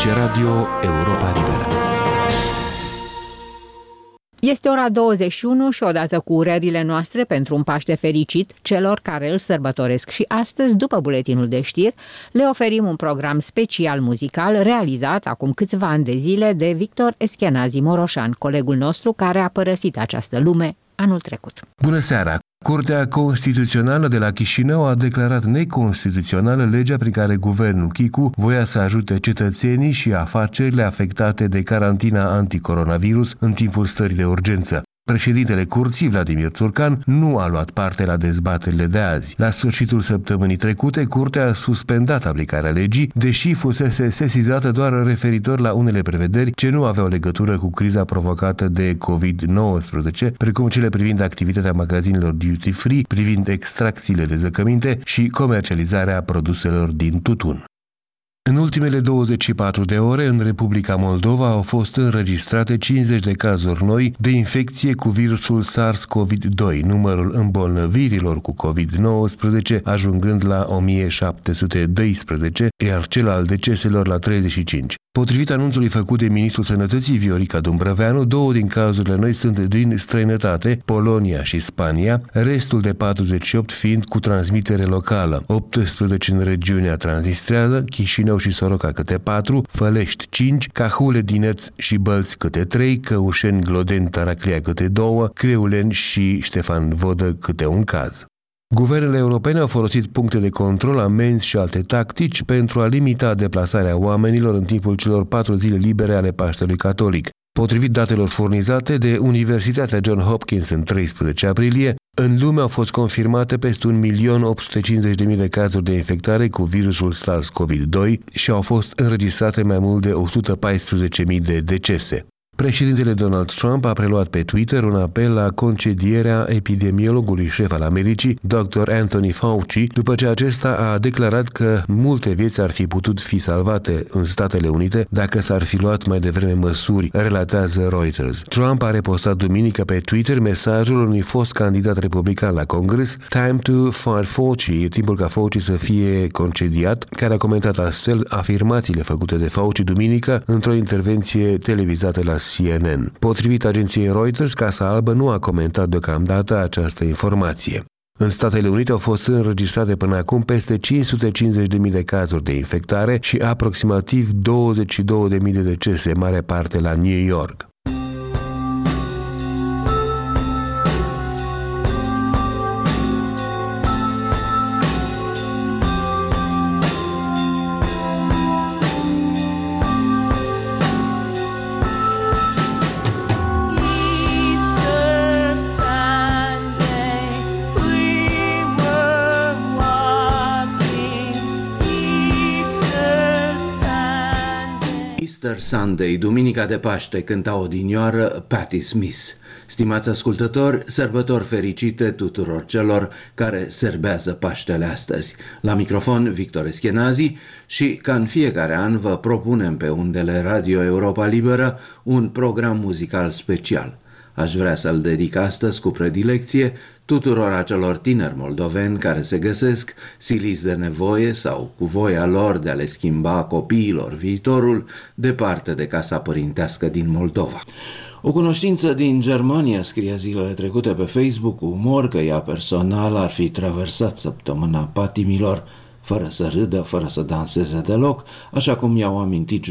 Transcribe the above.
Aici Radio Europa Liberă. Este ora 21 și odată cu urările noastre pentru un Paște fericit celor care îl sărbătoresc și astăzi, după buletinul de știri, le oferim un program special muzical realizat acum câțiva ani de zile de Victor Eschenazi Moroșan, colegul nostru care a părăsit această lume anul trecut. Bună seara! Curtea Constituțională de la Chișinău a declarat neconstituțională legea prin care guvernul Chicu voia să ajute cetățenii și afacerile afectate de carantina anticoronavirus în timpul stării de urgență. Președintele Curții, Vladimir Țurcan, nu a luat parte la dezbaterile de azi. La sfârșitul săptămânii trecute, Curtea a suspendat aplicarea legii, deși fusese sesizată doar referitor la unele prevederi ce nu aveau legătură cu criza provocată de COVID-19, precum cele privind activitatea magazinelor duty-free, privind extracțiile de zăcăminte și comercializarea produselor din tutun. În ultimele 24 de ore, în Republica Moldova au fost înregistrate 50 de cazuri noi de infecție cu virusul SARS-CoV-2, numărul îmbolnăvirilor cu COVID-19 ajungând la 1712, iar cel al deceselor la 35. Potrivit anunțului făcut de Ministrul Sănătății Viorica Dumbrăveanu, 2 din cazurile noi sunt din străinătate, Polonia și Spania, restul de 48 fiind cu transmitere locală, 18 în regiunea Transnistrează, Chișinău și Soroca câte 4, Fălești 5, Cahule, Dineț și Bălți câte 3, Căușeni, Glodeni, Taraclia câte 2, Creuleni și Ștefan Vodă câte un caz. Guvernele europene au folosit puncte de control, amenzi și alte tactici pentru a limita deplasarea oamenilor în timpul celor 4 zile libere ale Paștelui Catolic. Potrivit datelor furnizate de Universitatea John Hopkins în 13 aprilie, în lume au fost confirmate peste 1.850.000 de cazuri de infectare cu virusul SARS-CoV-2 și au fost înregistrate mai mult de 114.000 de decese. Președintele Donald Trump a preluat pe Twitter un apel la concedierea epidemiologului șef al Americii, Dr. Anthony Fauci, după ce acesta a declarat că multe vieți ar fi putut fi salvate în Statele Unite dacă s-ar fi luat mai devreme măsuri, relatează Reuters. Trump a repostat duminică pe Twitter mesajul unui fost candidat republican la Congres, "Time to fire Fauci", e timpul ca Fauci să fie concediat, care a comentat astfel afirmațiile făcute de Fauci duminică într-o intervenție televizată la CNN. Potrivit agenției Reuters, Casa Albă nu a comentat deocamdată această informație. În Statele Unite au fost înregistrate până acum peste 550.000 de cazuri de infectare și aproximativ 22.000 de decese, mare parte la New York. Easter Sunday, Duminica de Paște, cânta odinioară Patti Smith. Stimați ascultători, sărbători fericite tuturor celor care serbează Paștele astăzi. La microfon Victor Eschenazi și, ca în fiecare an, vă propunem pe undele Radio Europa Liberă un program muzical special. Aș vrea să-l dedic astăzi cu predilecție tuturor acelor tineri moldoveni care se găsesc siliți de nevoie sau cu voia lor de a le schimba copiilor viitorul departe de casa părintească din Moldova. O cunoștință din Germania scria zilele trecute pe Facebook cu umor că ea personal ar fi traversat săptămâna patimilor fără să râdă, fără să danseze deloc, așa cum i-au amintit